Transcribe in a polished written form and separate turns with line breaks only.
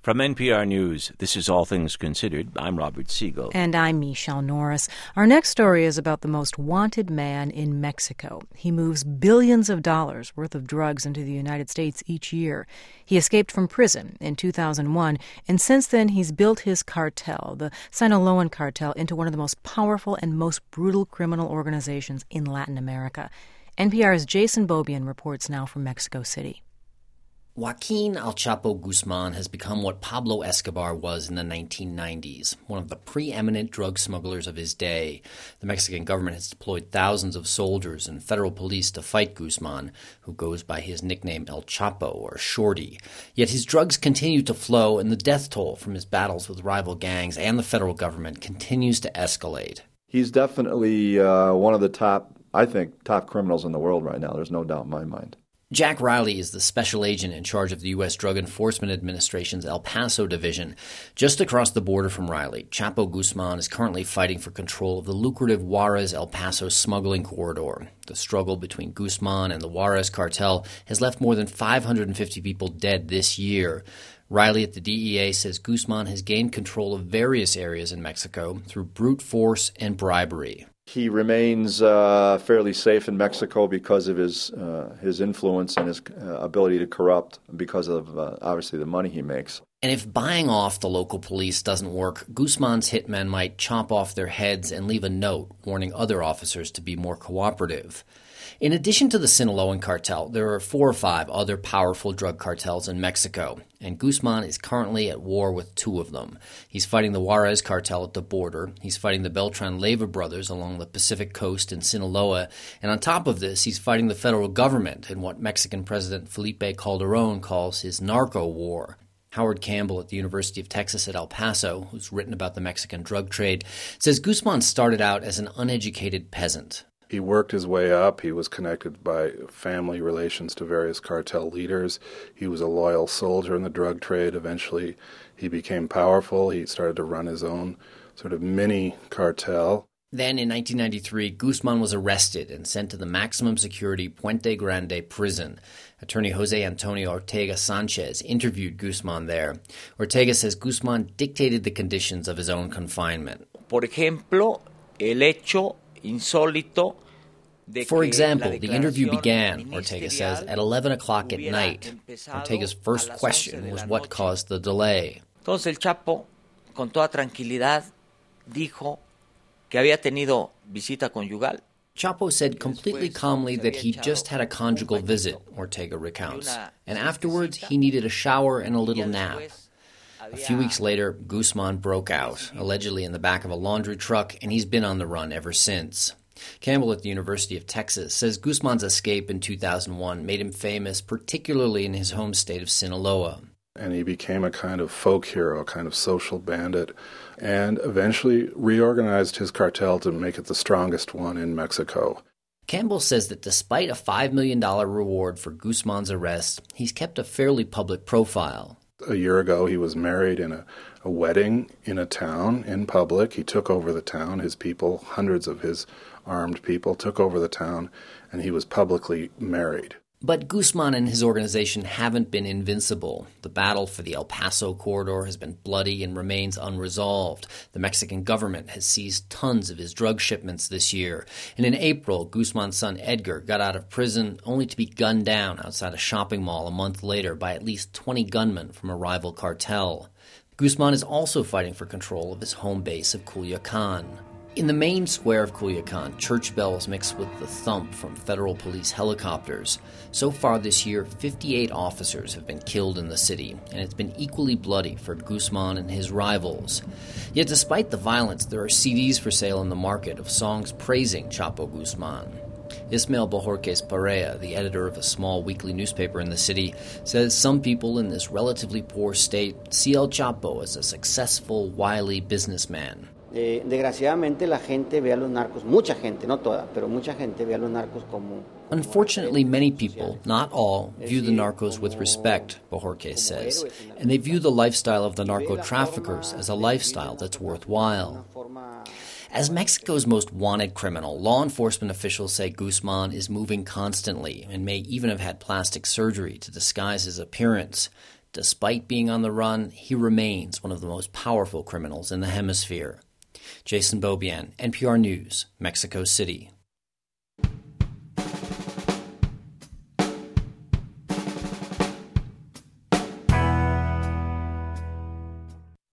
From NPR News, this is All Things Considered. I'm Robert Siegel.
And I'm Michelle Norris. Our next story is about the most wanted man in Mexico. He moves billions of dollars worth of drugs into the United States each year. He escaped from prison in 2001, and since then he's built his cartel, the Sinaloan cartel, into one of the most powerful and most brutal criminal organizations in Latin America. NPR's Jason Beaubien reports now from Mexico City.
Joaquin El Chapo Guzman has become what Pablo Escobar was in the 1990s, one of the preeminent drug smugglers of his day. The Mexican government has deployed thousands of soldiers and federal police to fight Guzman, who goes by his nickname El Chapo, or Shorty. Yet his drugs continue to flow, and the death toll from his battles with rival gangs and the federal government continues to escalate.
He's definitely one of the top criminals in the world right now. There's no doubt in my mind.
Jack Riley is the special agent in charge of the U.S. Drug Enforcement Administration's El Paso division. Just across the border from Riley, Chapo Guzman is currently fighting for control of the lucrative Juarez-El Paso smuggling corridor. The struggle between Guzman and the Juarez cartel has left more than 550 people dead this year. Riley at the DEA says Guzman has gained control of various areas in Mexico through brute force and bribery.
He remains fairly safe in Mexico because of his influence and his ability to corrupt because of, obviously, the money he makes.
And if buying off the local police doesn't work, Guzman's hitmen might chop off their heads and leave a note warning other officers to be more cooperative. In addition to the Sinaloan cartel, there are 4 or 5 other powerful drug cartels in Mexico, and Guzman is currently at war with 2 of them. He's fighting the Juarez cartel at the border, he's fighting the Beltran-Leyva brothers along the Pacific coast in Sinaloa, and on top of this, he's fighting the federal government in what Mexican President Felipe Calderón calls his narco war. Howard Campbell at the University of Texas at El Paso, who's written about the Mexican drug trade, says Guzman started out as an uneducated peasant.
He worked his way up. He was connected by family relations to various cartel leaders. He was a loyal soldier in the drug trade. Eventually, he became powerful. He started to run his own sort of mini cartel.
Then, in 1993, Guzman was arrested and sent to the maximum security Puente Grande prison. Attorney Jose Antonio Ortega Sanchez interviewed Guzman there. Ortega says Guzman dictated the conditions of his own confinement.
Por ejemplo, el hecho insólito.
For example, the interview began, Ortega says, at 11 o'clock at night. Ortega's first question was what caused the delay.
Entonces el Chapo, con toda tranquilidad, dijo que había tenido visita conyugal.
Chapo said completely calmly that he just had a conjugal visit, Ortega recounts, and afterwards he needed a shower and a little nap. A few weeks later, Guzman broke out, allegedly in the back of a laundry truck, and he's been on the run ever since. Campbell at the University of Texas says Guzman's escape in 2001 made him famous, particularly in his home state of Sinaloa.
And he became a kind of folk hero, a kind of social bandit, and eventually reorganized his cartel to make it the strongest one in Mexico.
Campbell says that despite a $5 million reward for Guzman's arrest, he's kept a fairly public profile.
A year ago, he was married in a wedding in a town in public. He took over the town. His people, hundreds of his armed people, took over the town, and he was publicly married.
But Guzman and his organization haven't been invincible. The battle for the El Paso corridor has been bloody and remains unresolved. The Mexican government has seized tons of his drug shipments this year. And in April, Guzman's son Edgar got out of prison only to be gunned down outside a shopping mall a month later by at least 20 gunmen from a rival cartel. Guzman is also fighting for control of his home base of Culiacan. In the main square of Culiacan, church bells mix with the thump from federal police helicopters. So far this year, 58 officers have been killed in the city, and it's been equally bloody for Guzman and his rivals. Yet despite the violence, there are CDs for sale in the market of songs praising Chapo Guzman. Ismael Bojorquez Perea, the editor of a small weekly newspaper in the city, says some people in this relatively poor state see El Chapo as a successful, wily businessman.
Desgraciadamente la gente ve a los narcos, mucha gente, no toda, pero mucha gente ve a los narcos como...
Unfortunately, many people, not all, view the narcos with respect, Bojorquez says, and they view the lifestyle of the narco-traffickers as a lifestyle that's worthwhile. As Mexico's most wanted criminal, law enforcement officials say Guzman is moving constantly and may even have had plastic surgery to disguise his appearance. Despite being on the run, he remains one of the most powerful criminals in the hemisphere. Jason Beaubien, NPR News, Mexico City.